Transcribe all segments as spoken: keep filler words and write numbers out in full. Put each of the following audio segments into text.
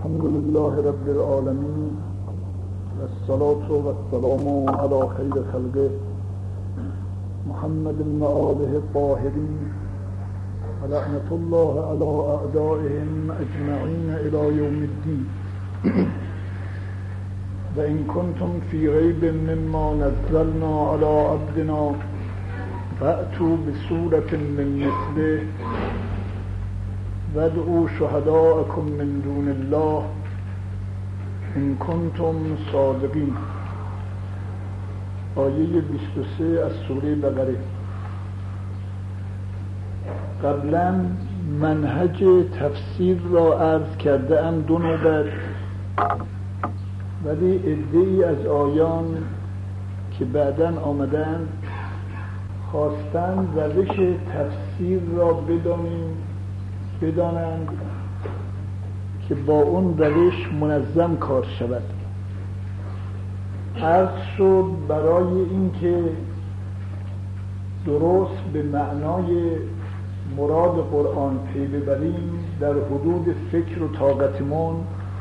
الحمد لله رب العالمين والصلاة والسلام على خير خلقه محمد وآله الطاهرين ولعنة الله على أعدائهم أجمعين إلى يوم الدين. وإن كنتم في ريب مما نزلنا على عبدنا فأتوا بسورة من مثله وادعوا شهداءكم من دون الله إن كنتم صادقين. آیه بیست و سه از سوره بقره. قبلا منهج تفسیر را عرض کرده ام دو نوبت، ولی عده‌ای از آیان که بعداً آمدند خواستند روش تفسیر را بدانیم بدانند که با اون روش منظم کار شود. عرض شد برای اینکه درست به معنای مراد قرآن پی ببریم در حدود فکر و طاقتمون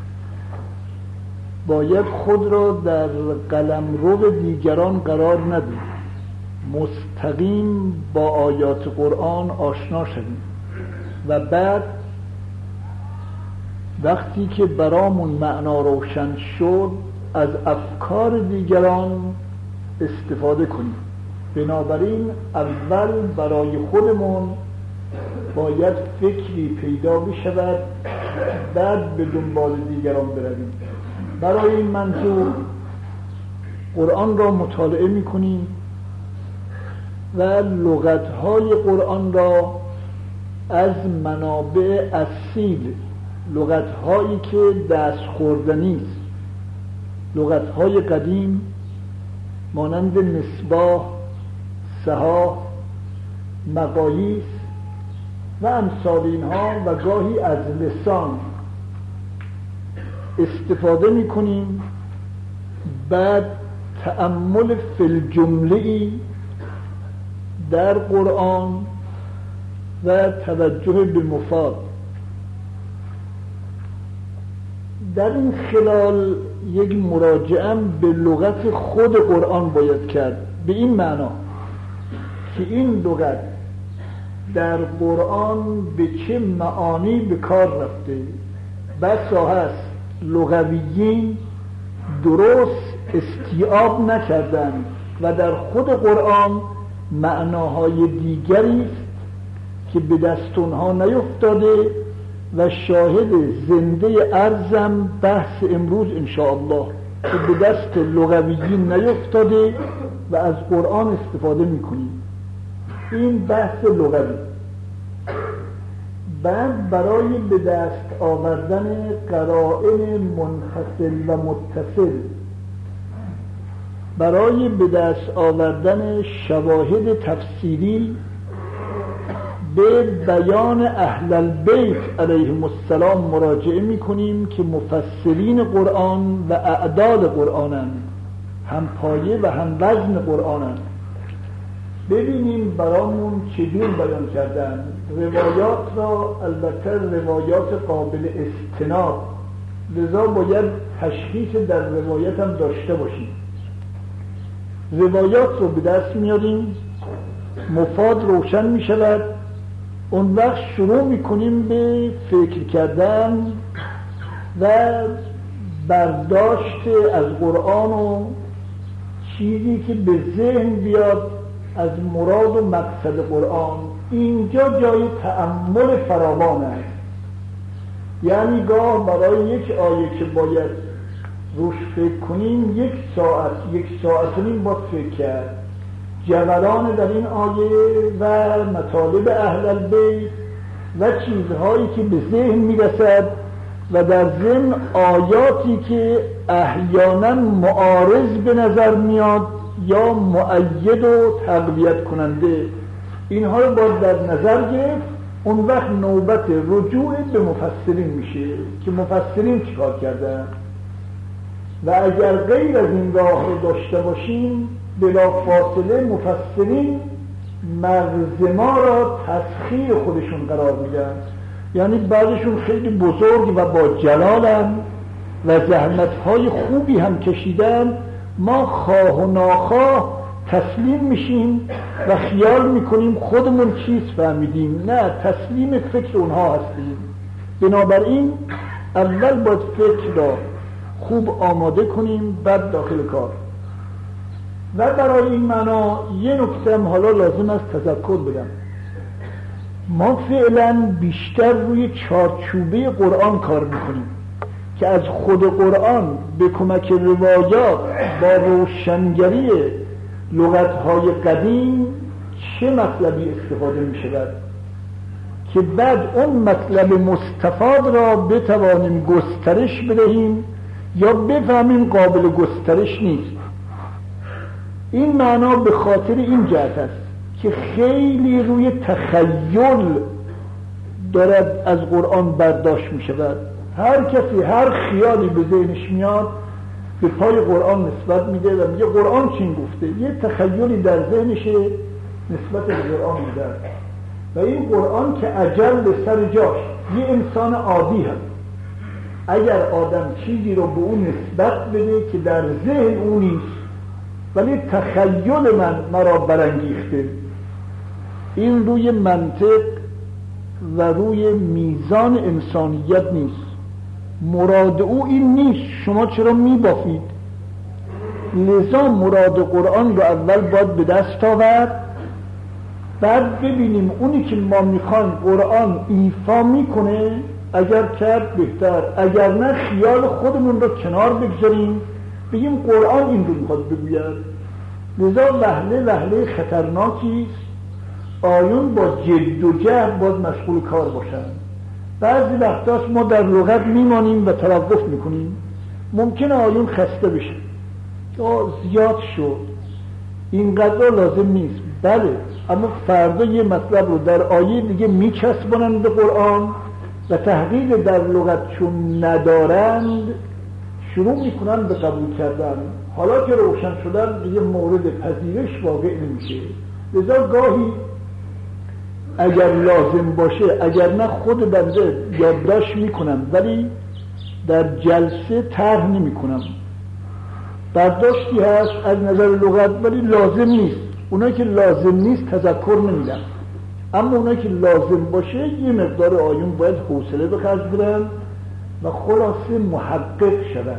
باید خود را در قلمرو دیگران قرار ندیم، مستقیم با آیات قرآن آشنا شدیم و بعد وقتی که برامون معنا روشن شد از افکار دیگران استفاده کنیم. بنابراین اول برای خودمون باید فکری پیدا بشود، بعد به دنبال دیگران برویم. برای این منظور قرآن را مطالعه میکنیم و لغتهای قرآن را از منابع اصیل، لغتهایی که دست خوردنی است، لغتهای قدیم مانند مصباح، صحاح، مقاییس و امثال اینها و گاهی از لسان استفاده میکنیم. بعد تأمل فی الجمله‌ای در قرآن و توجه به مفاد. در این خلال یک مراجعه به لغت خود قرآن باید کرد، به این معنا که این لغت در قرآن به چه معانی به کار رفته. بسا هست لغویین درست استیعاب نکردند و در خود قرآن معناهای دیگری است که به دست اونها نیفتاده و شاهد زنده ارزم بحث امروز انشاءالله که به دست لغویین نیفتاده و از قرآن استفاده میکنیم. این بحث لغوی. بعد برای به دست آوردن قرائن منفصل و متصل، برای به دست آوردن شواهد تفسیری به بیان اهل البیت علیهم السلام مراجعه میکنیم که مفسرین قرآن و اعداد قرآنند، هم پایه و هم وزن قرآنند. ببینیم برامون چجور بیان کردن روایات را، البته روایات قابل استناد، لذا باید تشخیص در روایت هم داشته باشیم. روایات رو به دست میاریم، مفاد روشن میشود، اون وقت شروع میکنیم به فکر کردن و برداشت از قرآن و چیزی که به ذهن بیاد از مراد و مقصد قرآن. اینجا جای تأمل فراوان است. یعنی گاه برای یک آیه که باید روش فکر کنیم یک ساعت یک ساعت و نیم باید فکر کرد. جولان در این آیه و مطالب اهل البیت و چیزهایی که به ذهن میرسد و در ضمن آیاتی که احیانا معارض به نظر میاد یا مؤید و تقویت کننده، اینها رو باید در نظر گرفت. اون وقت نوبت رجوع به مفسرین میشه که مفسرین چیکار کردن و اگر غیر از این راه رو داشته باشیم بلا فاصله مفسرین مغز ما را تسخیر خودشون قرار میدن یعنی بعضشون خیلی بزرگ و با جلالن و زحمتهای خوبی هم کشیدن، ما خواه و ناخواه تسلیم میشیم و خیال میکنیم خودمون چیز فهمیدیم. نه، تسلیم فکر اونها هستیم. بنابراین اول باید فکر را خوب آماده کنیم، بعد داخل کار. و برای این معنا یه نکته هم حالا لازم است تذکر بدم. ما فعلا بیشتر روی چارچوبه قرآن کار میکنیم که از خود قرآن به کمک روایات با روشنگری لغت‌های قدیم چه مطلبی استفاده می‌شود که بعد اون مطلب مستفاد را بتوانیم گسترش بدهیم یا بفهمیم قابل گسترش نیست. این معنا به خاطر این جهت است که خیلی روی تخیل دارد از قرآن برداشت می‌شود. هر کسی هر خیالی به ذهنش میاد به پای قرآن نسبت میده و میگه قرآن چی گفته، یه تخیلی در ذهنشه نسبت به قرآن میده. و این قرآن که اجل به سر جاش، یه انسان عادی هست، اگر آدم چیزی رو به اون نسبت بده که در ذهن اون نیست ولی تخیل من مرا برانگیخته، این روی منطق و روی میزان انسانیت نیست. مراد او این نیست، شما چرا میبافید؟ لذا مراد قرآن رو اول باید به دست آورد، بعد ببینیم اونی که ما میخوایم قرآن ایفا میکنه، اگر کرد بهتر، اگر نه خیال خودمون رو کنار بگذاریم بگیم قرآن این رو میخواد بگوید. لذا وهله وهله خطرناکی است. آیون با جد و جهد باید مشغول کار باشن. بعضی وقتاست ما در لغت میمانیم و توقف میکنیم، ممکنه آیون خسته بشه، زیاد شد، اینقدر لازم نیست. بله، اما فردا یه مطلب رو در آیه دیگه میچسبانند به قرآن و تحقیق در لغت چون ندارند شروع میکنن به قبول کردن. حالا که روشن شدن دیگه مورد پذیرش واقع نمیشه. لذا گاهی اگر لازم باشه، اگر نه خود بنده یادداشت میکنم ولی در جلسه طرح نمیکنم. برداشتی هست از نظر لغت ولی لازم نیست. اونایی که لازم نیست تذکر نمیدم، اما اونایی که لازم باشه یه مقدار آیون باید حوصله به خرج بدن و خلاصه محقق شدن،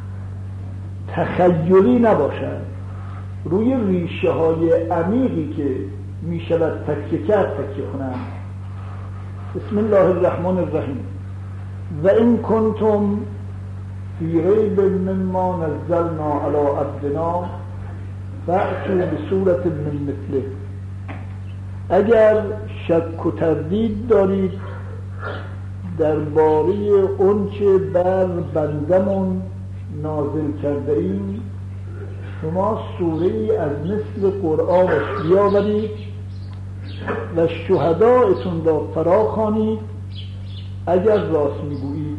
تخیلی نباشن، روی ریشه های عمیقی که می شود تکیه کرد تکیه کنم. بسم الله الرحمن الرحیم. و این کنتم فی ریب مما نزلنا علی عبدنا فأتوا بصورت من مثله. اگر شک و تردید دارید درباره اون چه بر بندمون نازل کرده ایم، شما سوره ای از مثل قرآنش بیاورید و شهدایتون را فرا خوانید اگر راست میگویید.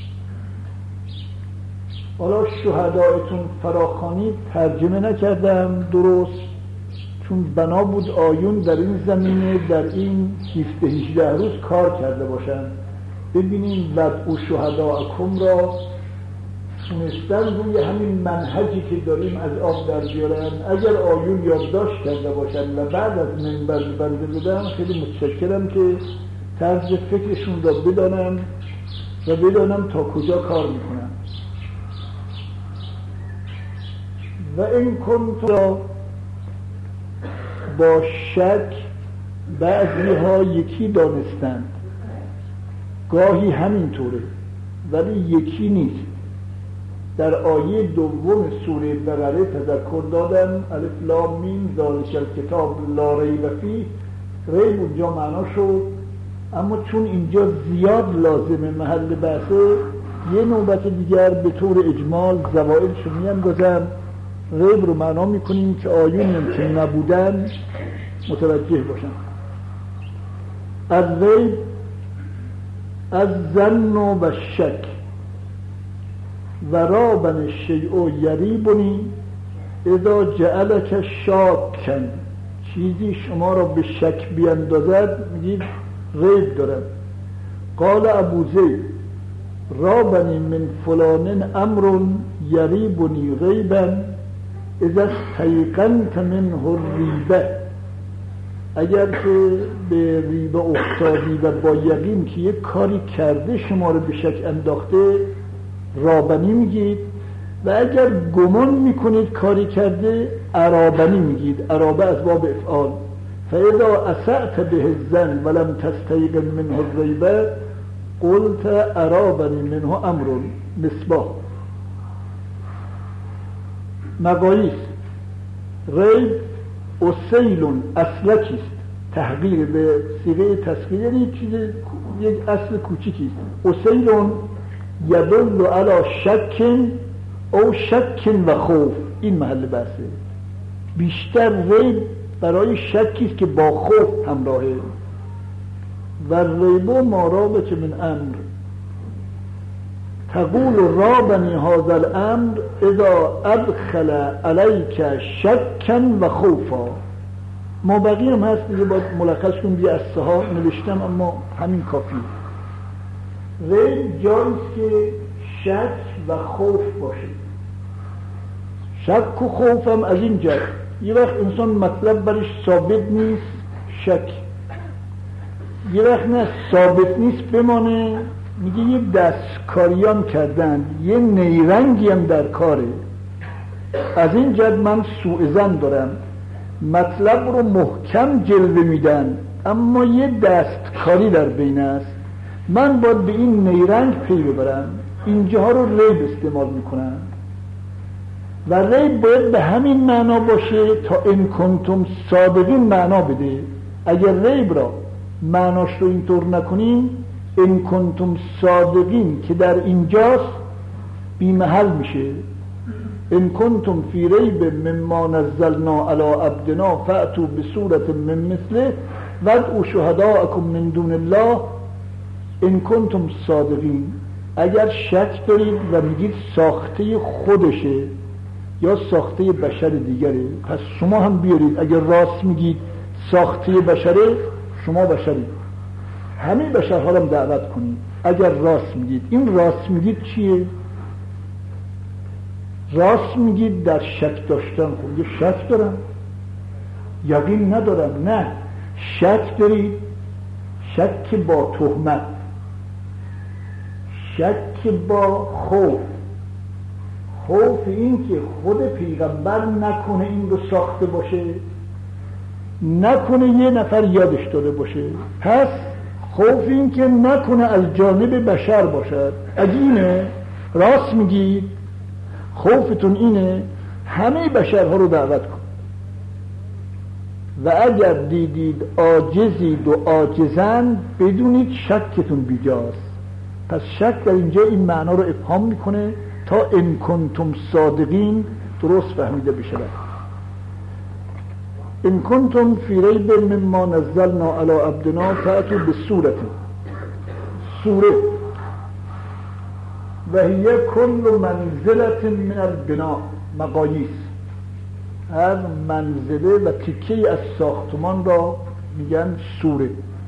حالا شهدایتون فرا خوانید ترجمه نکردم درست، چون بنا بود آیون در این زمینه در این هفده هجده روز کار کرده باشن. ببینیم بعد او شهداءکم را تونستن روی همین منهجی که داریم از آب در بیارن. اگر آیون یادداشت کرده باشن و بعد از منبر بنده بدن، خیلی متشکرم که طرز فکرشون را بدانم و بدانم تا کجا کار میکنم. و این کنتم با شک بعضی ها یکی دانستند، گاهی همینطوره ولی یکی نیست. در آیه دوم سوره بقره تذکر دادن الف لام میم ذالک الکتاب لا ریب فیه. ریب اونجا معنا شد، اما چون اینجا زیاد لازمه محل بحثه، یه نوبت دیگر به طور اجمال زوائدشو میاندازم. ریب رو معنا میکنیم که آیون ممکن نبودن متوجه باشن. از ریب از ظن و شک و رابن الشیء یریبنی اذا جعلک شاکن، چیزی شما را به شک بیاندازد میگید ریب دارد. قال ابو زید رابنی من فلان امر یریبنی غیبا اذا استیقنت منه الریبه، اگر که به ریبه افتادی و با یقین که یک کاری کرده شما رو به شک انداخته رابنی میگید، و اگر گمان میکنید کاری کرده عرابنی میگید. عرابه از باب افعال. فاذا اسأت به الظن ولم تستيقن منه الریبه قلت عرابنی منه امر. مصباح. مقاییس. ریب اسیل اصلکیست، تحقیر به صیغه تسخیر، یعنی چیز یک اصل کوچیکیست. اسیل یدل علی شک او شک و خوف. این محل بحثه. بیشتر ریب برای شکیست که با خوف همراهه. و ریب ما رابط من امر تقول رابنی هذا الامر اذا ادخل علیک شکا و خوفا. ما بقیه هم هست دیگه، باید ملخص کنیم دیگه، از سها نوشتم اما همین کافی. ریب جاییست که شک و خوف باشه. شک و خوف هم از این جای یه وقت انسان مطلب برش ثابت نیست شک، یه وقت نه ثابت نیست بمانه، میگه یه دستکاریان کردن، یه نیرنگی هم در کاره. از این جد من سوء ظن دارم، مطلب رو محکم جلوه میدن اما یه دستکاری در بین است، من باید به این نیرنگ پی ببرم. اینجاها رو ریب استعمال میکنن و ریب باید به همین معنا باشه تا ان کنتم صادقین معنا بده. اگر ریب را معناش رو اینطور نکنیم، ان کنتم صادقین که در اینجاست بی محل میشه. ان کنتم فی ریب مما نزلنا علی عبدنا فأتوا بصورت من مثله وادعوا شهداءکم من دون الله ان کنتم صادقین. اگر شک دارید و میگید ساخته خودشه یا ساخته بشر دیگره، پس شما هم بیارید. اگر راست میگید ساخته بشره، شما بشرید، همه بشرها رو دعوت کنید. اگر راست میگید، این راست میگید چیه؟ راست میگید در شک داشتن. خب یه شک دارم، یقین ندارم. نه، شک دارید، شک با تهمت، شک با خوف. خوف این که خود پیغمبر نکنه این رو ساخته باشه، نکنه یه نفر یادش داده باشه. پس خوف این که نکنه از جانب بشر باشد. اگه اینه راست میگید، خوفتون اینه، همه بشرها رو دعوت کن. و اگر دیدید عاجزید و عاجزند، بدونید شکتون بیجاست. پس شک در اینجا این معنا رو ابهام میکنه تا ان کنتم صادقین درست فهمیده بشه. ان کنتم فی ریب مما نزلنا علی عبدنا فأتوا بصورت سوره و هی کل منزلت من البناء. مقاییس، هر منزله و تکه از ساختمان را میگن سوره.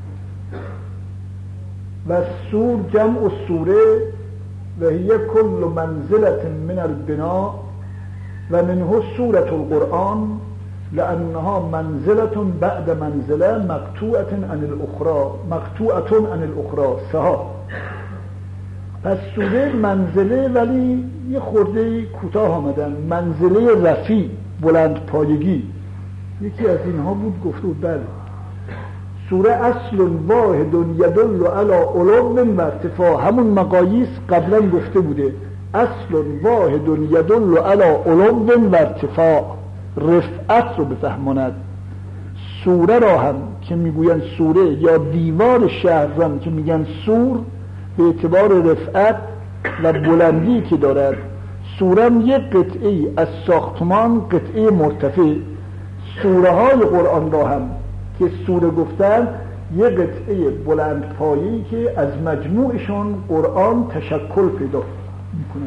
و سور جمع سوره و هی کل منزلت من البناء و منه سورة القرآن لأنها منزلة بعد منزله مقطوعة عن الأخرى مقطوعة عن الأخرى. سها. پس سوره منزله ولی یه خورده کوتاه آمدن. منزله رفیع، بلند پایگی، یکی از اینها بود. گفته بود بله سوره اصل واحد یدل علی علو و ارتفاع. همون مقاییس قبلا گفته بوده، اصل واحد یدل علی علو و ارتفاع، رفعت رو بفهماند. سوره را هم که میگوین سوره، یا دیوار شهران که میگن سور، به اعتبار رفعت و بلندی که دارد. سوره هم یک قطعه از ساختمان، قطعه مرتفع. سوره های قرآن را هم که سوره گفتن، یک قطعه بلند پایه‌ای که از مجموعشون قرآن تشکل پیدا میکنه.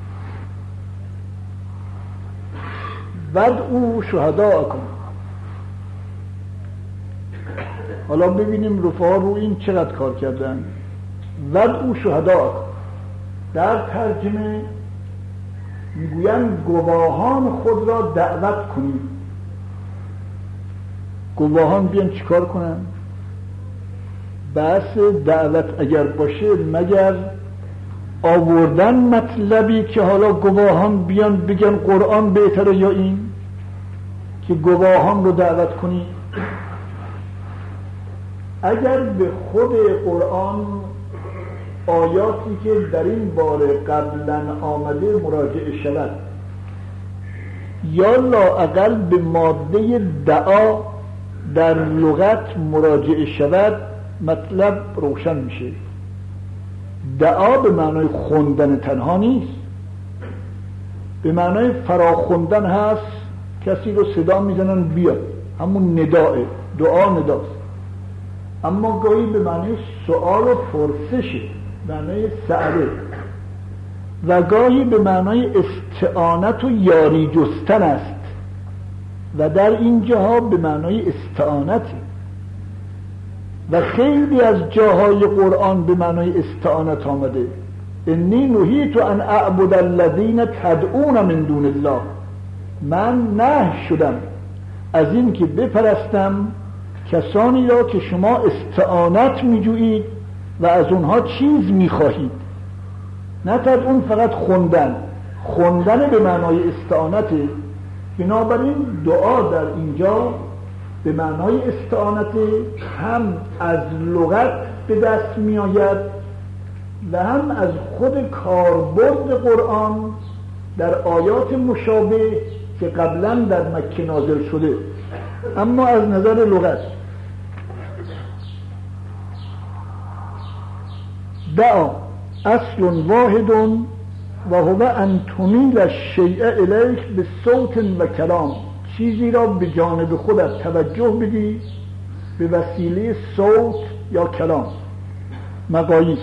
وادعوا شهداءکم. حالا ببینیم رفاها رو این چقدر کار کردن. ودعوا شهداءکم، در ترجمه میگویند گواهان خود را دعوت کنید. گواهان بیان چیکار کنن؟ بحث دعوت اگر باشه مگر آوردن مطلبی که حالا گواهان بیان بگن قرآن بهتره یا این که گواهان رو دعوت کنید؟ اگر به خود قرآن آیاتی که در این باره قبلا آمده مراجعه شود یا لااقل به ماده دعا در لغت مراجعه شود مطلب روشن میشه. دعا به معنای خوندن تنها نیست، به معنای فراخوندن هست. کسی رو صدا میزنن بیاد، همون نداه، دعا نداست. اما گاهی به معنای سؤال و پرسشه، معنای سأله، و گاهی به معنای استعانت و یاری جستن است و در اینجاها به معنای استعانته. و خیلی از جاهای قرآن به معنای استعانت آمده. انی نهیت ان اعبد الذین تدعون من دون الله، من نهی شدم از این که بپرستم کسانی را که شما استعانت میجویید و از اونها چیز میخواهید. نه تدعون فقط خوندن، خوندن به معنای استعانته. بنابراین دعا در اینجا به معنای استعانت هم از لغت به دست می آید و هم از خود کاربرد قرآن در آیات مشابه که قبلا در مکه نازل شده. اما از نظر لغت دعا اصل واحد و هو ان تمیل الشیء الیک بصوت و کلام، چیزی را به جانب خودت توجه بدی به وسیله صوت یا کلام. مقاییس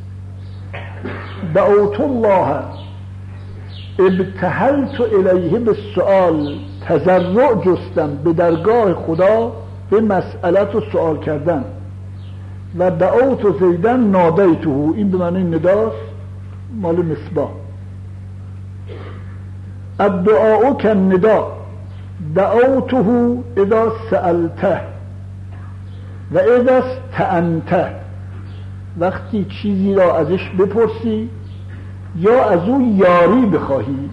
دعوت الله ابتهلت الیه بالسؤال، تضرع جستم به درگاه خدا به مسئلت و سؤال کردن. و دعوت زیدن نادیته، این به معنی نداست، مال مصباح. الدعاء کالنداء دعوته اذا سألته و اذا استعنته، وقتی چیزی را ازش بپرسی یا از او یاری بخواهی.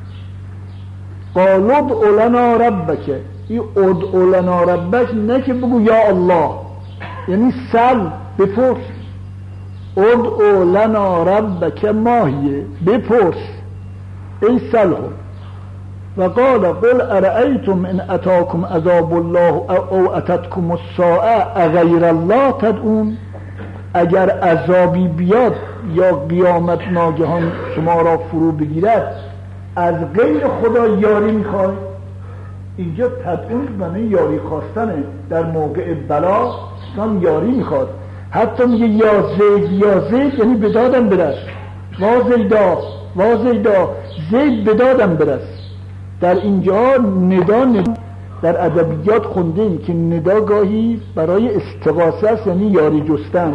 قال ادع لنا ربک، این ادع لنا ربک نه که بگو یا الله، یعنی سل بپرس. ادع لنا ربک ماهیه بپرس، ای سله. و قال قل ارأیتم ان اتاکم عذاب الله او اتتکم الساعه اغیر الله تدعون، اگر عذابی بیاد یا قیامت ناگهان شما را فرو بگیرد از غیر خدا یاری میخوای؟ اینجا تدعون معنی یاری خواستنه. در موقع بلا هم یاری میخواد. حتی میگه یا زید یا زید، یعنی به دادم برس. وا زیدا وا زیدا، زید به دادم برس. در اینجا ندا, ندا در ادبیات خوندیم که ندا گاهی برای استغاثه است، یعنی یاری جستن.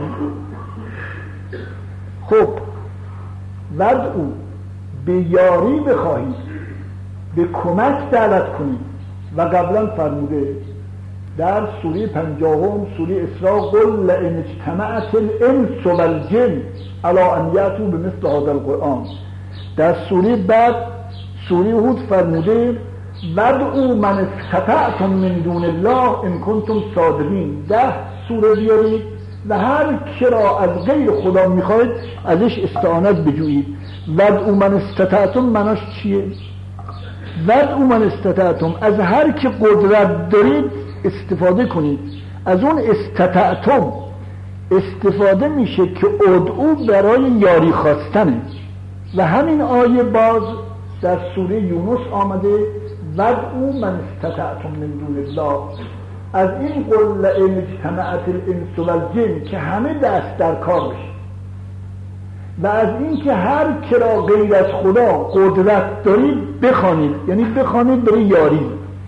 خب ودعو، به یاری بخواهید، به کمک دعوت کنید. و قبلا فرموده در سوره پنجاهم سوره اسراء قل لئن اجتمعت الانس والجن علی ان یأتوا بمثل هذا القرآن. در سوره بعد سوره هود فرموده ودعوا من استطعتم من دون الله ان کنتم صادقین. ده سوره بیارید و هر کی را از غیر خدا میخواید ازش استعانت بجویید. ودعوا من استطعتم معناش چیه؟ ودعوا من استطعتم، از هر کی قدرت دارید استفاده کنید. از اون استطعتم استفاده میشه که ادعو برای یاری خواستنه. و همین آیه باز در سوره یونس آمده ودعوا من استطعتم من دون الله. از این قل لئن اجتمعت الانس والجن که همه دست در کار بشه، و از این که هر کی را غیر از خدا قدرت دارید بخوانید، یعنی بخوانید برای یاری.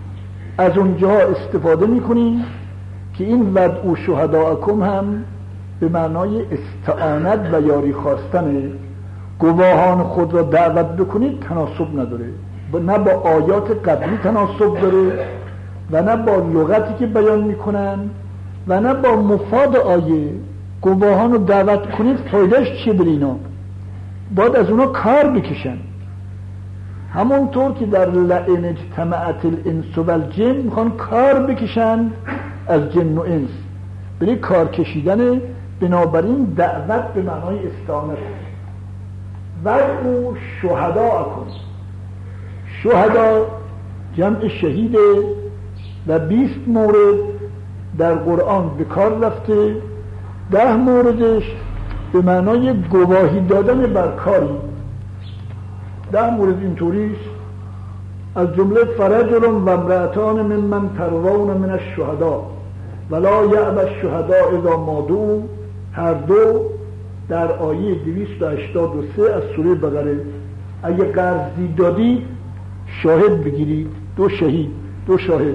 از اونجا استفاده میکنیم که این ودعوا شهداءکم هم به معنای استعانت و یاری خواستن. گواهان خود را دعوت بکنید تناسب نداره، نه با آیات قبلی تناسب داره و نه با لغتی که بیان میکنن و نه با مفاد آیه. گواهان رو دعوت کنید فایدهش چیه بر اینا؟ باید از اونا کار بکشن. همونطور که در لئن اجتمعت الانس والجن میخوان کار بکشن از جن و انس، برای کار کشیدن. بنابراین دعوت به معنای استعانت. و او شهدا کن. شهدا جمع شهیده و بیست مورد در قرآن به کار رفته. ده موردش به معنای گواهی دادن بر کاری. ده مورد اینطوریست، از جمله فرجل و امرأتان ممن ترضون من الشهدا ولا یأبی الشهداء اذا ما دعوا، هر دو در آیه دویست و هشتاد و سه از سوره بقره. اگه قرضی دادی شاهد بگیرید، دو شهید، دو شاهد.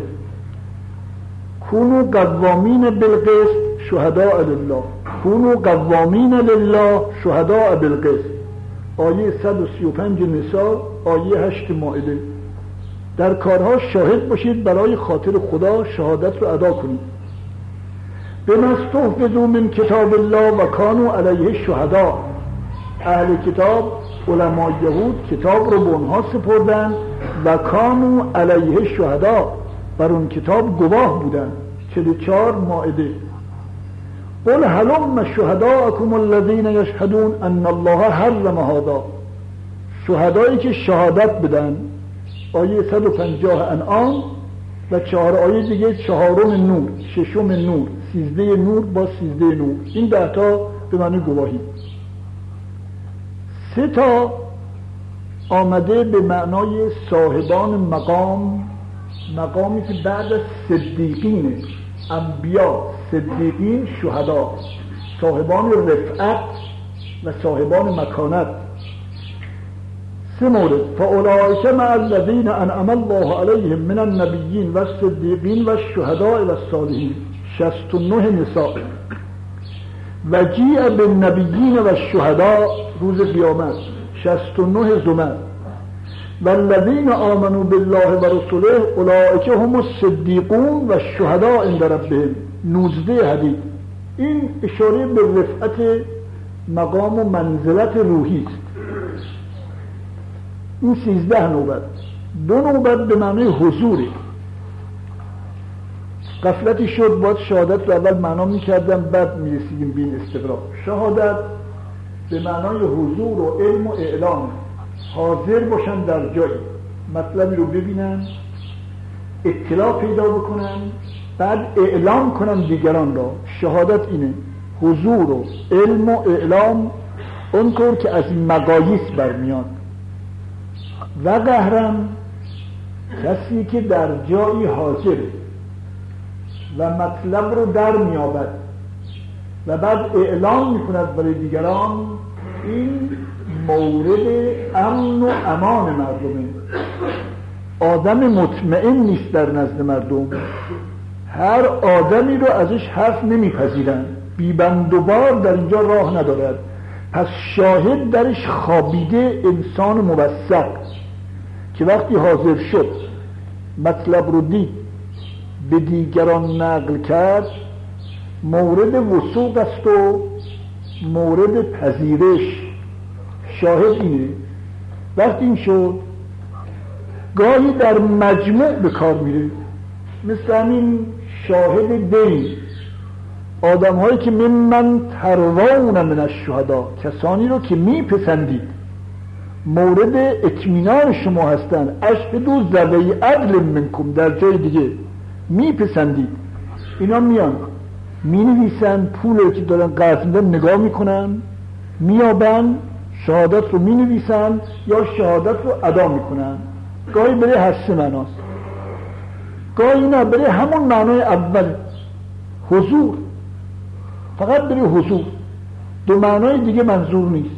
کونوا قوامین بالقسط شهداء لله، کونوا قوامین لله شهداء بالقسط. آیه صد و سی و پنج نساء، آیه هشت مائده. در کارها شاهد باشید، برای خاطر خدا شهادت رو ادا کنید. بما استحفظوا من کتاب الله و کانوا علیه شهدا. اهل کتاب، علمای یهود کتاب رو به اونها سپردن و کانوا علیه شهدا، بر اون کتاب گواه بودن. چهل و چهار مائده. قل هلم شهداءکم الذین یشهدون ان الله حرم هذا. شهدایی که شهادت بدن، آیه صد و پنجاه انعام و چهار آیه دیگه، چهارم نور، ششم نور، سیزده نور با سیزده نور. این ده تا به معنی گواهی. سه تا آمده به معنای صاحبان مقام، مقامی که بعد از صدیقینه، انبیا، صدیقین، شهدا، صاحبان رفعت و صاحبان مکانت. سه مورد. فاولئک مع الذین انعم الله علیهم من النبیین و الصدیقین و الشهداء و الصالحین. شصت و نه نساء. و جیء بالنبیین و الشهداء روز قیامت. شصت و نه زمر. والذین آمنوا بالله و رسوله اولئک هم الصدیقون و الشهداء عند ربهم. نوزده حدیث. این اشاره به رفعت مقام و منزلت روحی است. این سیزده نوبت. دو نوبت به معنی حضوره. غفلتی شد، باید شهادت رو اول معنا میکردم، بعد میرسیدیم به این استقرار. شهادت به معنای حضور و علم و اعلام، حاضر باشن در جایی، مطلبی رو ببینن، اطلاع پیدا بکنن، بعد اعلام کنن دیگران را. شهادت اینه، حضور و علم و اعلام، اونطور که از این مقاییس برمیاد. و قهرم کسی که در جایی حاضره و مطلب رو در میابد و بعد اعلام میکند برای دیگران، این مورد امن و امان مردمه. آدم مطمئن نیست در نزد مردم، هر آدمی رو ازش حرف نمیپذیرن، بیبند و بار در اینجا راه ندارد. پس شاهد درش خوابیده انسان موثق که وقتی حاضر شد مطلب رو دید به دیگران نقل کرد، مورد وثوق است و مورد پذیرش. شاهد اینه. وقتی این شد گاهی در مجموع به کار میره، مثل همین شاهد دین، آدم هایی که ممن ترضون من الشهدا، کسانی رو که میپسندید، مورد اطمینان شما هستن. اشهدوا ذوی عدل منکم، در جای دیگه میپسندید. اینا میان مینویسن، پول رو که دارن قرض میدن نگاه میکنن، میابن، شهادت رو مینویسن یا شهادت رو ادا میکنن. گاهی برای هر سه معناست، گاهی نه برای همون معنای اول، حضور، فقط برای حضور. دو معنای دیگه منظور نیست.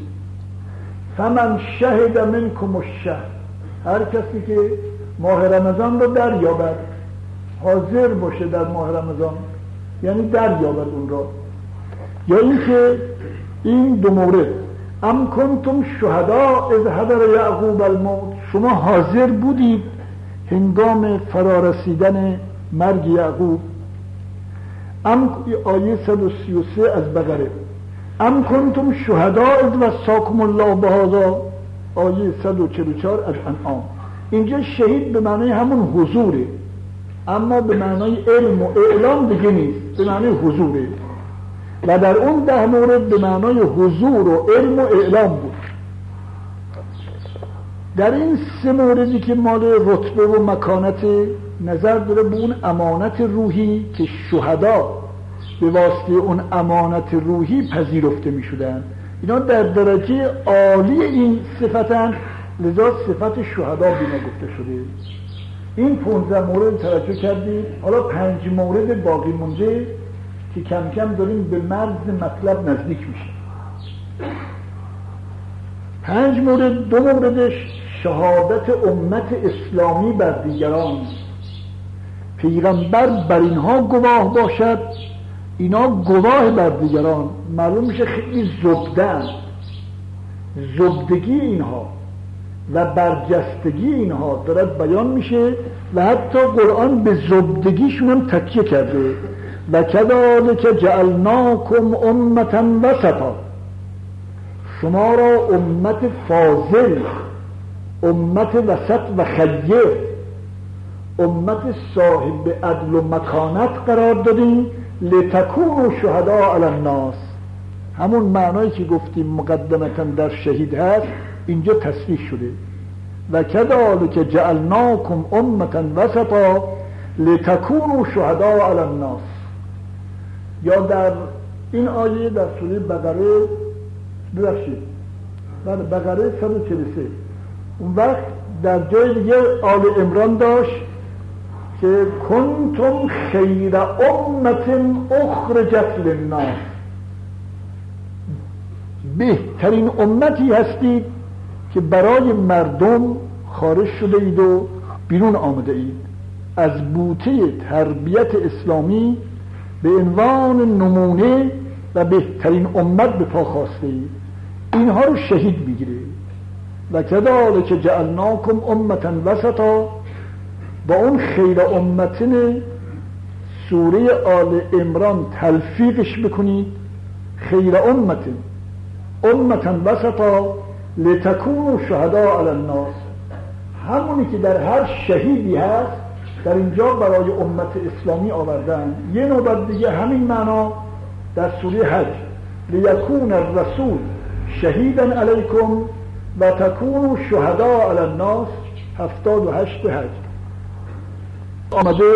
فمن شهد منکم الشهر، هر کسی که ماه رمضان رو دریابد، حاضر باشه در ماه رمضان، یعنی دریابد اون را. یا اینکه این دو مورد ام کنتم شهدا اذ حضر یعقوب الموت، شما حاضر بودید هنگام فرارسیدن مرگ یعقوب. ام آیه صد و سی و سه از بقره. ام کنتم شهدا اذ وصاکم الله بهذا، آیه صد و چهل و چهار از انعام. اینجا شهید به معنی همون حضوره، اما به معنی علم و اعلام دیگه نیست، به معنی حضوره. و در اون ده مورد به معنای حضور و علم و اعلام بود. در این سه موردی که مال رتبه و مکانت، نظر داره به اون امانت روحی که شهدا به واسطه اون امانت روحی پذیرفته می شدن. اینا در درجه عالی این صفتن، لذا صفت شهدا بینا گفته شده. این پونزده مورد توجه کردید. حالا پنج مورد باقی مونده که کم کم داریم به مرز مطلب نزدیک میشیم. پنج مورد، دو موردش شهادت امت اسلامی بر دیگران، پیغمبر بر اینها گواه باشد، اینا گواه بر دیگران. معلوم میشه خیلی زبدن، زبدگی اینها و برجستگی اینها دارد بیان میشه و حتی قرآن به زبدگیشون هم تکیه کرده. و کذالک جعلناکم امة وسطا، شما را امت فاضل، امت وسط و خیر، امت صاحب عدل و مکانت قرار دادیم. لتکونوا شهداء علی الناس، همون معنایی که گفتیم مقدمتا در شهید هست اینجا تصریح شده. و کذالک جعلناکم امة وسطا لتکونوا شهداء علی الناس. یا در این آیه در سوره بقره، ببخشید در بقره صد و چهل و سه، اون وقت در جای دیگه آل عمران داشت که کنتم خیر امت اخرجت للناس، بهترین امتی هستید که برای مردم خارج شده اید و بیرون آمده اید. از بوته تربیت اسلامی به عنوان نمونه و بهترین امت به پا خواسته اید. اینها رو شهید میگیره. و کذالک جعلناکم امة وسطا، با اون خیر امتن سوره آل عمران تلفیقش بکنید. خیر امتن امة وسطا لتکونوا شهداء علی الناس، همونی که در هر شهیدی هست در اینجا برای امت اسلامی آوردن. یه نوبت دیگه همین معنا در سوره حج، لیکون الرسول شهیدا علیکم و تکونوا شهداء علی الناس، هفتاد و هشت حج آمده.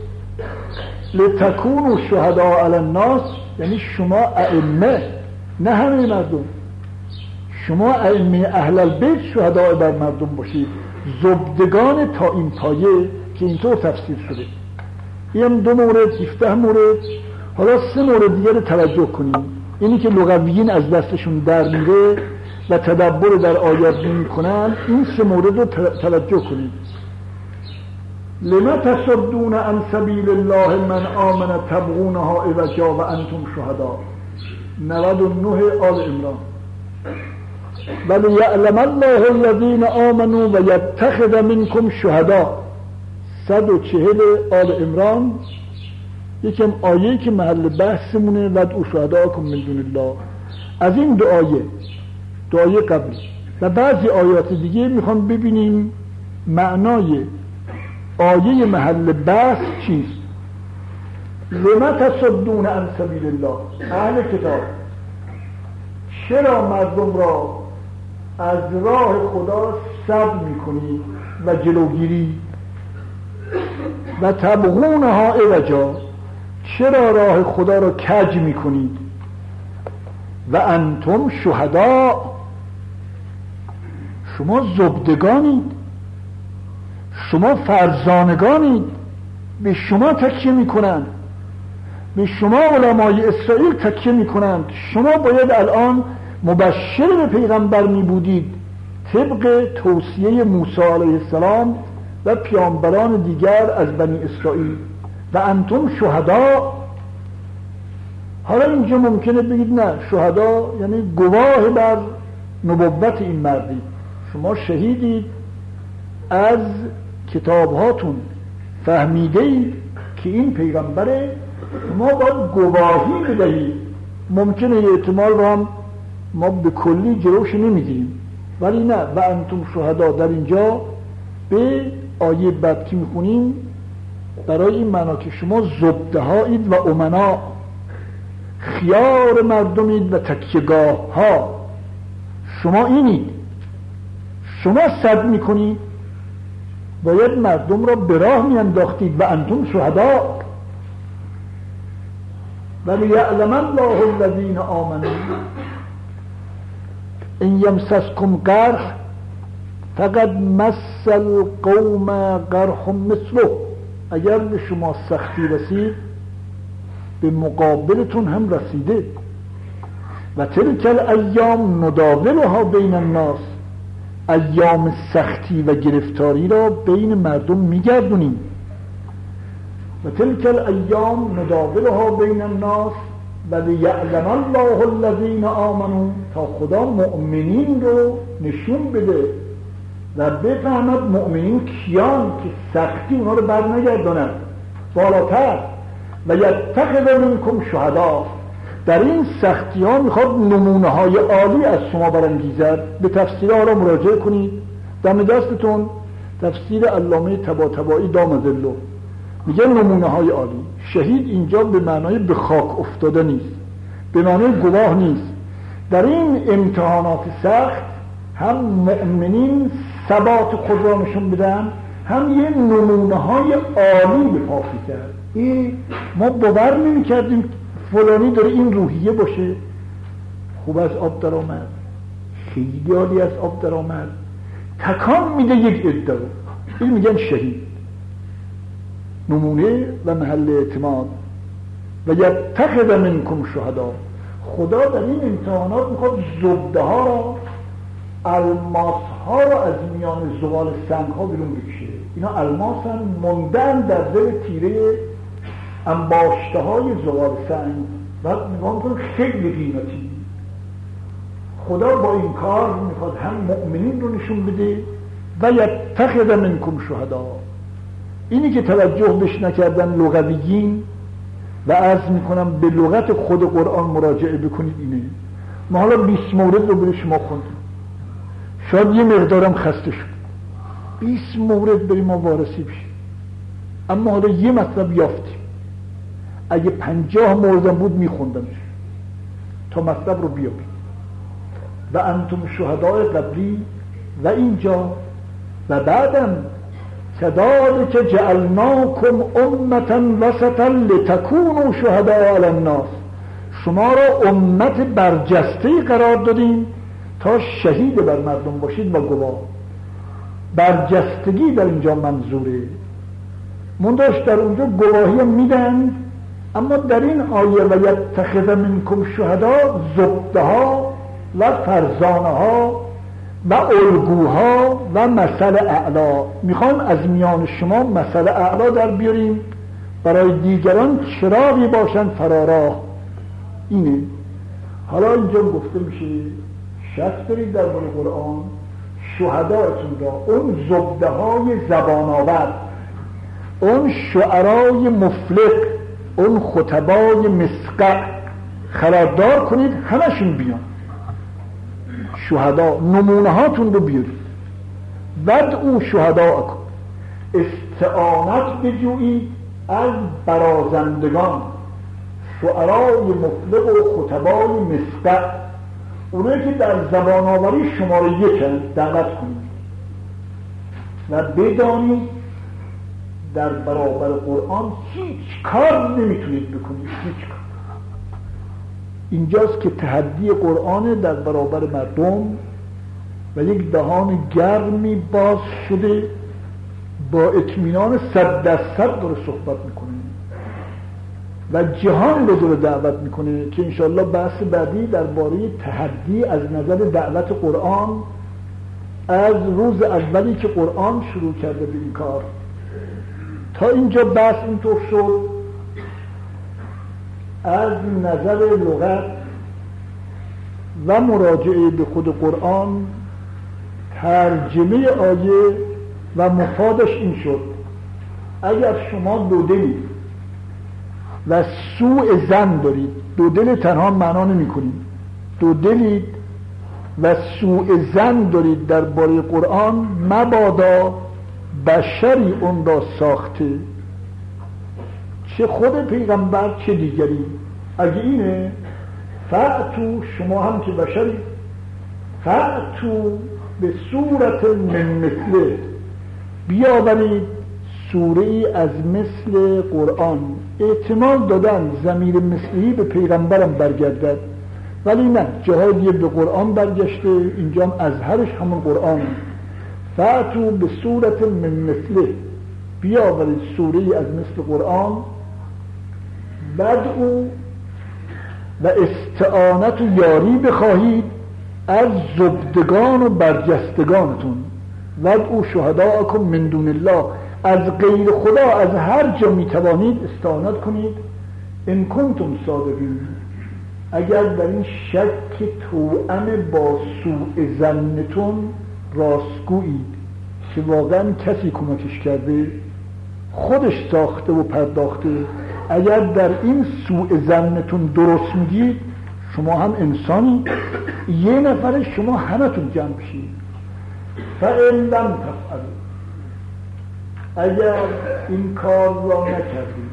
لتکونوا شهداء علی الناس یعنی شما ائمه، نه همه مردم، شما ائمه اهل البیت شهداء بر مردم باشید، زبدگان تا این پایه که اینطور تفسیر شده. این دو مورد، هفده مورد. حالا سه مورد دیگه رو توجه کنیم. اینی که لغویین از دستشون در میره و تدبر در آیات نمی کنن، این سه مورد رو توجه کنید. لما تصدون عن سبیل الله من آمن تبغونها عوجا و انتم شهدا، نود و نه آل عمران. ولی یعلم الله الذین آمنوا و یتخذ منکم شهدا، صد و چهل آل عمران. یکم آیه که محل بحثمونه، ودعوا شهداءکم من دون الله. از این دو آیه، دو آیه قبلی و بعضی آیات دیگه میخوام ببینیم معنای آیه محل بحث چیست. لما تصدون عن سبیل الله، اهل کتاب چرا مردم را از راه خدا صد میکنید و جلوگیری؟ و تبغونها عوجا، چرا راه خدا را کج میکنید؟ و انتم شهدا، شما زبدگانید، شما فرزانگانید، به شما تکیه میکنند، به شما علمای اسرائیل تکیه میکنند. شما باید الان مبشر به پیغمبر میبودید طبق توصیه موسی علیه السلام و پیامبران دیگر از بنی اسرائیل. و انتم شهدا، حالا اینجا ممکنه بگید نه، شهدا یعنی گواه بر نبوت این مردی، شما شهیدید، از کتابهاتون فهمیده اید که این پیغمبره، ما باید گواهی بدهید. ممکنه یه احتمال رو هم ما به کلی جلوش نمیگیریم، ولی نه، و انتم شهدا در اینجا به آیه بعد که میخونیم برای این معنا که شما زبدهایید و امنا، خیار مردمید و تکیهگاه ها، شما اینید، شما صد میکنید، باید مردم را به راه میانداختید و انتم شهدا. ولی یعلم الله الذین آمنوا ان یمسسکم قرح فقد مس القوم قرح مثله، اگر به شما سختی رسید به مقابلتون هم رسیده. و تلک الایام نداولها بین الناس، ایام سختی و گرفتاری را بین مردم میگردونیم. و تلک الایام نداولها بین الناس و لیعلم الله الذین آمنوا، تا خدا مؤمنین رو نشون بده و بفهمد مؤمنین کیان که سختی اونا رو بر نگردونن بالاتر. و یتخذ منکم شهدا، در این سختی ها میخواد نمونه های عالی از شما برانگیزد. به تفسیر ها را مراجعه کنید، دم دستتون تفسیر علامه طباطبایی دام ظله میگه نمونه های عالی. شهید اینجا به معنای به خاک افتاده نیست، به معنای گواه نیست. در این امتحانات سخت هم مؤمنین ثبات خود را نشون بدن، هم یه نمونه های عالی به پا کرد. این ما باور نمی کردیم فلانی داره این روحیه باشه، خوب از آب در آمد، خیلی عالی از آب در آمد، تکان میده یک عده رو. این میگن شهید، نمونه و محل اعتماد. و یتخذ منکم شهدا، خدا در این امتحانات میخواد زبده ها را، الماس ها را از میان زغال سنگ ها بیرون بکشه. اینا الماس هم موندن در دل تیره انباشته های زغال سنگ، بعد نگاه کنم خیلی قیمتی. خدا با این کار میخواد هم مؤمنین رو نشون بده و یتخذ منکم شهدا. اینی که توجه بهش نکردن لغویین و عرض میکنم به لغت خود قرآن مراجعه بکنید. اینه ما حالا بیست مورد رو برای شما خوندیم، شاید یه مقدارم خسته شد، بیست مورد برای ما وارسی بشه، اما حالا یه مطلب یافتیم. اگه پنجاه موردم بود میخوندمش تا مطلب رو بیابیم. و انتم شهداء قبلی و اینجا و بعدم كذلك جعلناكم امة وسطا لتكونوا شهداء على الناس، شما را امت برجسته قرار دادیم تا شهید بر مردم باشید و گواه. برجستگی در اینجا منظوره. منداش در اونجا گواهی میدن، اما در این آیه و یتخذ منکم شهدا زبده ها و فرزانه ها و الگوها و مثل اعلا، میخوایم از میان شما مثل اعلا در بیاریم برای دیگران چراغی باشن فراراه. اینه. حالا اینجا گفته میشه شک دارید در مورد قرآن، شهدایتون را، اون زبده های زبان آور، اون شعرای مفلق، اون خطبای مسقع خبردار کنید همشون بیان. شهدا نمونه هاتون رو بیارید. بعد اون شهدا کن استعانت بجویید از برازندگان، شعرای مفلق و خطبای مسقع، اونایی که در زبان آوری شماره یکن دعوت کنید و بدانید در برابر قرآن هیچ کار نمیتونید بکنید، هیچ کار. اینجاست که تحدی قرآن در برابر مردم و یک دهان گرمی باز شده با اطمینان صد درصد داره صحبت میکنه و جهان رو داره دعوت میکنه که انشاءالله بحث بعدی درباره تحدی از نظر دعوت قرآن از روز اولی که قرآن شروع کرده به این کار تا اینجا بحث اینطور شد از نظر لغت و مراجعه به خود قرآن ترجمه آیه و مفادش این شد: اگر شما دو دلید و سوء ظن دارید، دو دل تنها معنا نمی کنید، دو دلید و سوء ظن دارید درباره قرآن، مبادا بشری اون را ساخته، چه خود پیغمبر چه دیگری. اگه اینه فأتو، شما هم که بشری، فأتو به صورت من مثله، بیاورید سوره ای از مثل قرآن. احتمال دادن ضمیر مثلی به پیغمبرم برگردد، ولی نه، جاهای دیگه به قرآن برگشته، اینجا هم ازهرش همون قرآن. فأتو به صورت من مثله، بیاورید سوره ای از مثل قرآن. بدعو و استعانت و یاری بخواهید از زبدگان و برجستگانتون. ودعو شهداءکم من دون الله، از غیر خدا از هر جا میتوانید استعانت کنید. ان کنتم صادقین، اگر در این شک توأم با سوء ظنتون راستگویید که واقعا کسی کمکش کرده، خودش ساخته و پرداخته، اگر در این سوء ظنتون درست میگید، شما هم انسانی، یه نفر شما همتون جمع بشید. فإن لم تفعلوا، اگر این کار را نکردید،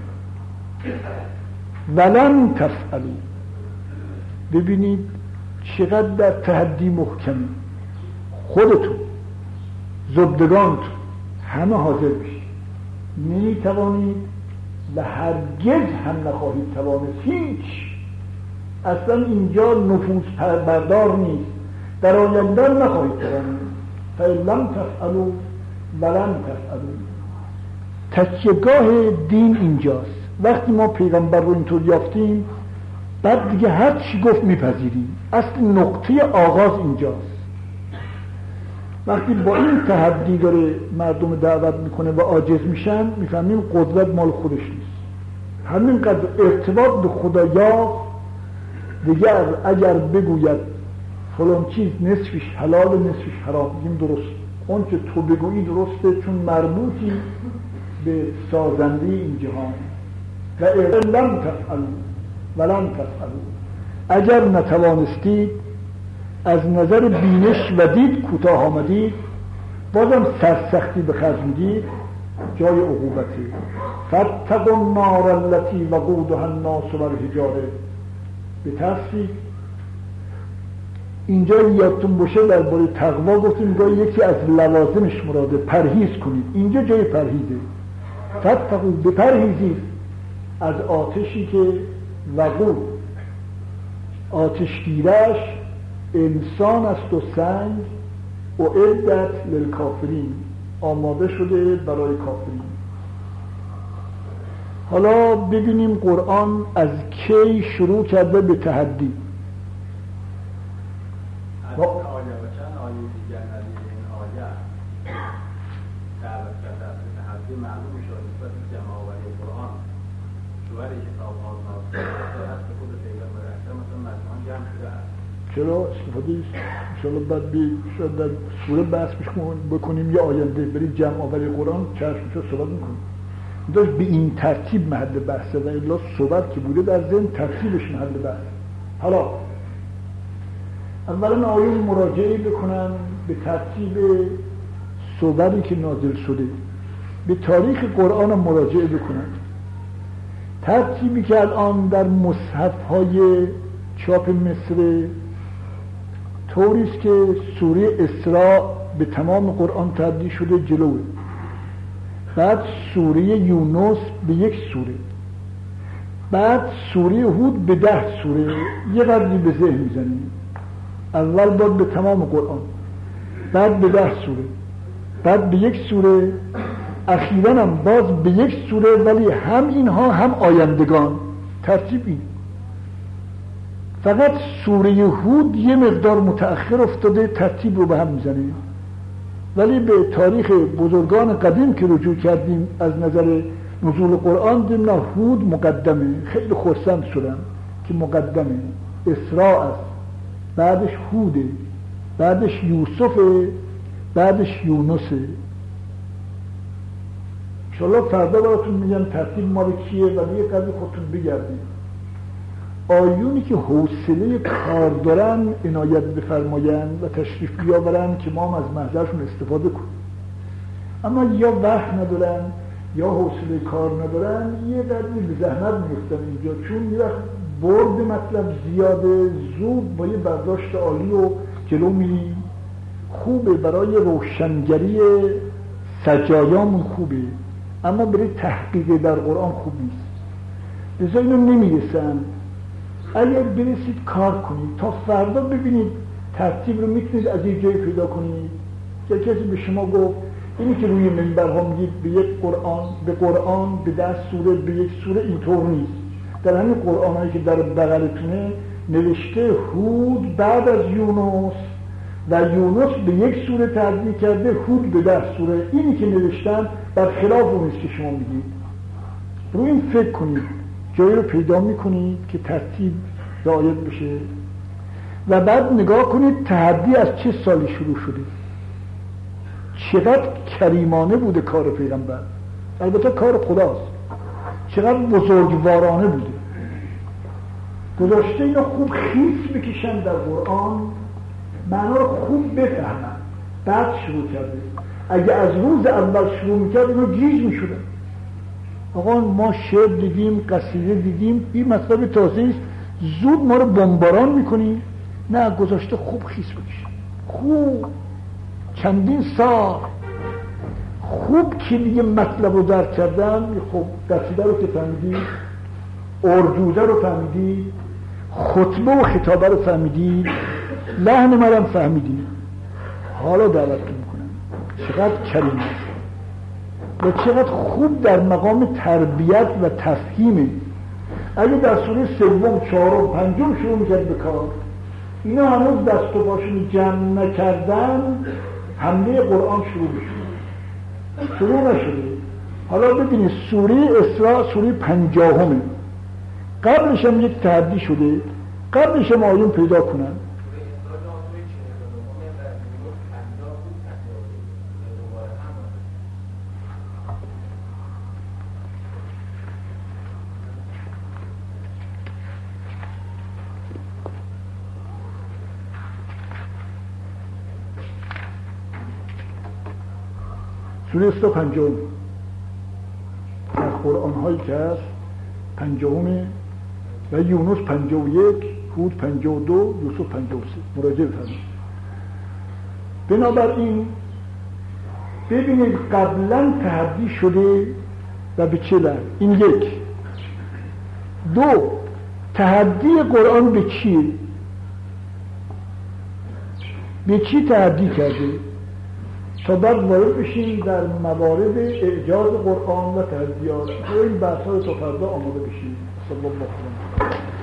ولن تفعلوا، ببینید چقدر در تحدی محکمی، خودتون زبدگانتون همه حاضر بشید، نمیتوانید و هرگز هم نخواهید توانست. هیچ، اصلا اینجا نفوذ بردار نیست، در آینده نخواهید توانید. فإن تفعلوا ولن تفعلوا. تکیهگاه دین اینجاست. وقتی ما پیغمبر رو اینطور یافتیم، بعد دیگه هر چی گفت میپذیریم. اصل نقطه آغاز اینجاست. وقتی با این تحدی داره مردم دعوت میکنه و عاجز میشن، میفهمیم قدرت مال خودش نیست. همینقدر ارتباط به خدایا دیگر اگر بگوید فلان چیز نصفش حلال نصفش حرام، بگیم درست، اون که تو بگویی درسته، چون مربوطی به سازنده این جهان. و لم تفعلوا ولن تفعلوا، اگر نتوانستید از نظر بینش و دید کوتاه آمدید، بازم سرسختی به خرج میدید، جای عقوبتی. فاتقوا النار التي وقودها الناس والحجاره. به تفصیل اینجا یادتون باشه درباره تقوا گفتیم گاهی یکی از لوازمش مراده پرهیز کنید، اینجا جای پرهیزه. فاتقوا، بپرهیزید از آتشی که وقود آتشگیرش انسان است و سنگ، اعدت للکافرین، آماده شده برای کافرین. حالا ببینیم قرآن از کی شروع کرده به تحدی. از این آیه و چند آیه دیگر نظیر این آیه دعوت کرده از تحدی معلوم شد نسبت جمع آوری قرآن شوهر کتاب آزاد هست که خود پیغمبر اکرم مثلا مجموعا جمع شده است. چرا استفاده است؟ انشاءالله بعد بی شاید در سوره بحث بکنیم یا آینده برید جمع آوری قرآن چشمشو صحبت میکنیم. داشت به این ترتیب محل بحثه و الا صحبت که بوده در ذهن ترتیبش محل بحث. حالا اولا آیه مراجعه بکنن به ترتیب صحبتی که نازل شده، به تاریخ قرآن مراجعه بکنن. ترتیبی که الان در مصحف‌های چاپ مصر طوریست که سوره اسراء به تمام قرآن تبدیل شده جلوه، بعد سوره یونس به یک سوره، بعد سوره هود به ده سوره. یه قدری به ذهن میزنیم، اول داد به تمام قرآن، بعد به ده سوره، بعد به یک سوره، اخیراً هم باز به یک سوره، ولی هم اینها هم آیندگان. ترتیب این. فقط سوره هود یه مقدار متأخر افتاده، ترتیب رو به هم میزنه، ولی به تاریخ بزرگان قدیم که رجوع کردیم از نظر نزول قرآن دیدم نه هود مقدمه، خیلی خرسند شدم که مقدمه، اسراء است، بعدش هوده، بعدش یوسفه، بعدش یونسه. انشالله فردا براتون میگم ترتیب مال کیه و دیگه قدر خودتون بگردید. آیونی که حوصله کار دارن عنایت بفرمایند و تشریف بیاورن که ما هم از محضرشون استفاده کنیم. اما یا وقت ندارن یا حوصله کار ندارن، یه قدری به زحمت میفتن اینجا، چون یه وقت برد مطلب زیاده، زود با یه برداشت عالی و جلو میریم. خوبه برای روشنگری سجایامون خوبه، اما برای تحقیق در قرآن خوب نیست. لذا اینو نمیرسن. اگر برسید کار کنید تا فردا ببینید ترتیب رو میتونید از این جایی پیدا کنید. که کسی به شما گفت اینی که روی منبرها میگید به یک قرآن، به قرآن، به ده سوره، به یک سوره، اینطور نیست. در همین قرآن هایی که در بغلتونه نوشته هود بعد از یونس و یونس به یک سوره تعدیل کرده، هود به ده سوره. اینی که نوشتن برخلاف اونیست که شما میگید. روی این فکر کنید، جایی رو پیدا میکنید که ترتیب رعایت بشه و بعد نگاه کنید تحدی از چه سالی شروع شده، چقدر کریمانه بوده کار پیغمبر، البته کار خداست، چقدر بزرگوارانه بوده، گذاشته اینو خوب خیس بکشن در قرآن، معنا رو خوب بفهمن، بعد شروع کرده. اگه از روز اول شروع میکرد اینو گیج میشدن. آقا ما شعر دیدیم، قصیده دیدیم، این مطلب تازه است، زود ما رو بمباران میکنی. نه، گذاشته خوب خیس بکشن، خوب چندین سال خوب که دیگه مطلب رو درک کردن. خب قصیده رو که فهمیدی، اردوده رو فهمیدی، خطبه و خطابه رو فهمیدی، لحن مرم فهمیدی، حالا دعوت میکنم. چقدر کریم است و چقدر خوب در مقام تربیت و تفهیمه. اگه در سوره سوم، چهارم، پنجم شروع میکرد به کار، اینا هنوز دست و پاشون جمع نکردن، حمله قرآن شروع بشه، شروع نشده. حالا ببینید سوره اسراء سوره پنجاهمه، قبلش هم یک تحدی شده، قبلش هم آیون پیدا کنن. سوره اسراء پنجاهم از قرآن هایی که هست پنجاهمه و یونس پنجاه و یک، هود پنجاه و دو، یوسف پنجاه و سه. مراجعه بفرمایید. بنابراین ببینید قبلا تحدی شده و به چه لحاظ. این یک. دو، تحدی قرآن به چیه؟ به چی تحدی کرده؟ تا بعد وارد بشیم در موارد اعجاز قرآن و تحدیات و این بحث ها رو تا فردا آماده بشیم. صلی الله علیه و سلم.